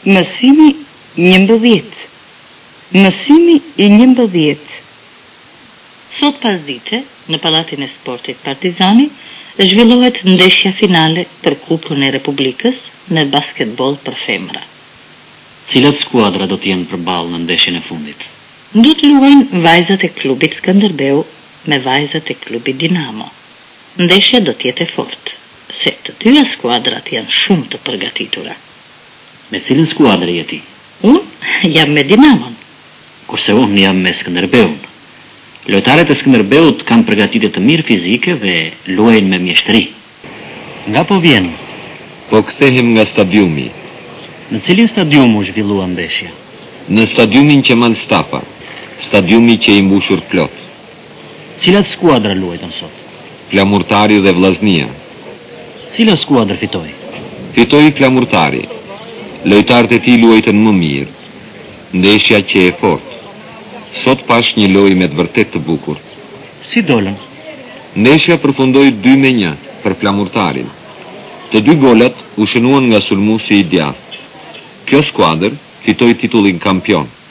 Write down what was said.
Mësimi 11. Mësimi I 11. Sot pasdite, në Pallatin e Sportit Partizani, zhvillohet ndeshja finale për Kupën e Republikës në basketbol për femra. Cilat skuadra do të jenë përballë në ndeshjen e fundit? Do të luajnë vajzat e klubit Skënderbeu me vajzat e klubit Dinamo. Ndeshja do të jetë e fortë, se të dyja skuadrat janë shumë të përgatitura. Me cilën skuadër je ti? Unë jam me Dinamon. Kurse unë jam me Skënderbeun. Lojtarët e Skënderbeut kanë përgatitje të mirë fizike dhe luajnë me mjeshtri. Nga po vjen? Po kthehem nga stadiumi. Në cilin stadium u zhvillua ndeshja? Në stadiumin Qemal Stapa, stadiumi që I mbushur plot. Cilat skuadra luajtën sot? Flamurtari dhe Vllaznia. Cila skuadër fitoi? Fitoi Flamurtari. Lojtarët e tij luajtën më mirë. Ndeshja që e fortë. Sot pash një lojë me të vërtet të bukur. Si dolën? Ndeshja përfundoi 2-1 për Flamurtarin. Të dy golat u shënuan nga sulmuesi I djathtë. Kjo skuadër fitoi titullin kampion.